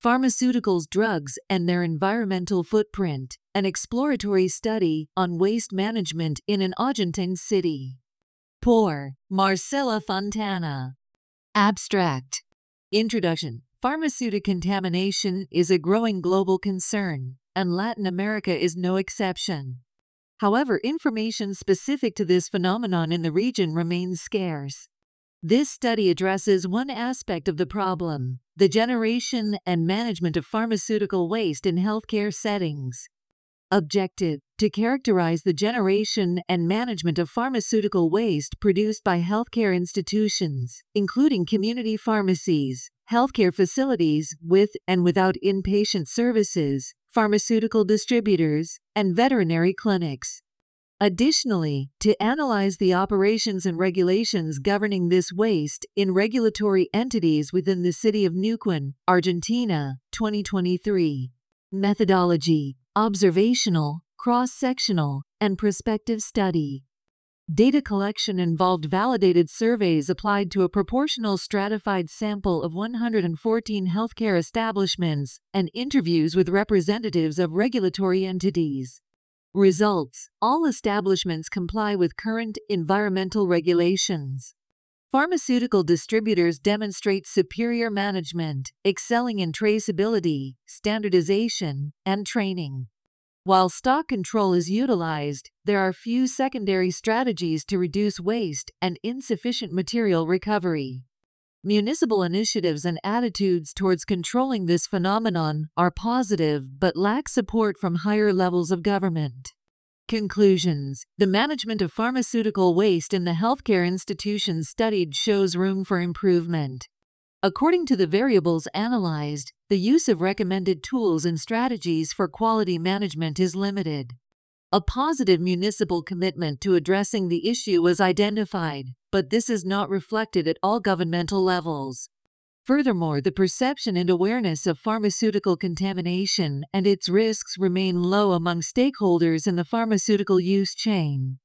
Pharmaceuticals, Drugs, and Their Environmental Footprint, an exploratory study on waste management in an Argentine city. Por Marcela Fontana. Abstract. Introduction. Pharmaceutical contamination is a growing global concern, and Latin America is no exception. However, information specific to this phenomenon in the region remains scarce. This study addresses one aspect of the problem: the generation and management of pharmaceutical waste in healthcare settings. Objective: to characterize the generation and management of pharmaceutical waste produced by healthcare institutions, including community pharmacies, healthcare facilities with and without inpatient services, pharmaceutical distributors, and veterinary clinics. Additionally, to analyze the operations and regulations governing this waste in regulatory entities within the city of Neuquén, Argentina, 2023. Methodology: observational, cross-sectional, and prospective study. Data collection involved validated surveys applied to a proportional stratified sample of 114 healthcare establishments and interviews with representatives of regulatory entities. Results: all establishments comply with current environmental regulations. Pharmaceutical distributors demonstrate superior management, excelling in traceability, standardization, and training. While stock control is utilized, there are few secondary strategies to reduce waste and insufficient material recovery. Municipal initiatives and attitudes towards controlling this phenomenon are positive but lack support from higher levels of government. Conclusions: the management of pharmaceutical waste in the healthcare institutions studied shows room for improvement. According to the variables analyzed, the use of recommended tools and strategies for quality management is limited. A positive municipal commitment to addressing the issue was identified, but this is not reflected at all governmental levels. Furthermore, the perception and awareness of pharmaceutical contamination and its risks remain low among stakeholders in the pharmaceutical use chain.